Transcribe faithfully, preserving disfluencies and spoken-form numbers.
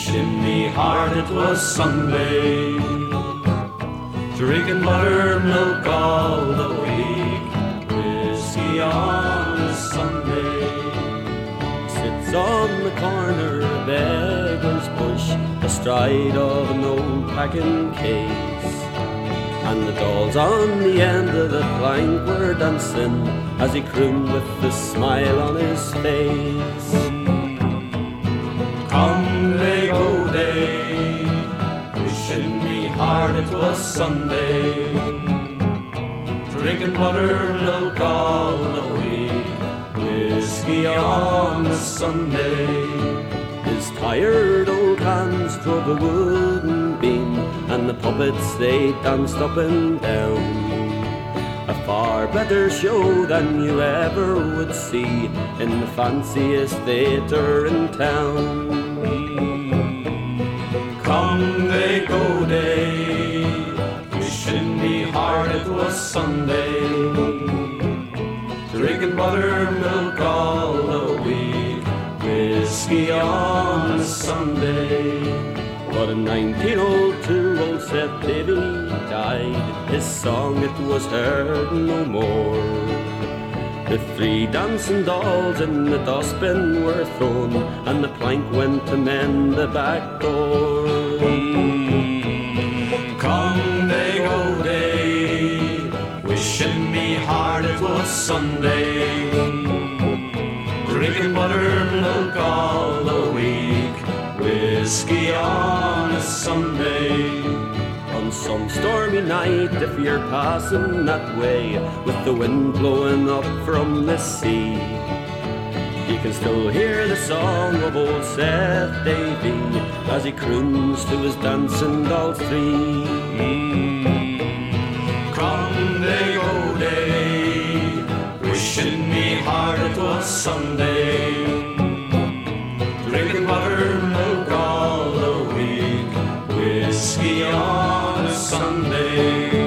wishing me hard it was Sunday, drinking buttermilk all the week, whiskey on a Sunday. Sits on the corner of Beggar's Bush, astride of an old packing case, and the dolls on the end of the plank were dancing as he crooned with a smile on his face. Come they go day, wishing me hard it was Sunday, drinking buttermilk all the week, whiskey on a Sunday. His tired old hands drove a wooden beam, and the puppets they danced up and down. A far better show than you ever would see in the fanciest theatre in town. Come they go day, wishing me hard it was Sunday, drinking buttermilk all the week, whiskey on a Sunday. But in nineteen oh two old Seth Davy died, his song it was heard no more. The three dancing dolls in the dustbin were thrown, and the plank went to mend the back door. Come they go day, wishing me hard it was Sunday, drinking buttermilk all the week, whiskey on a Sunday. On some stormy night, if you're passing that way, with the wind blowing up from the sea, you can still hear the song of old Seth Davy as he croons to his dancing dolls three. Come they go day, wishing me hard it was Sunday, drinking buttermilk all the week, whiskey on a Sunday.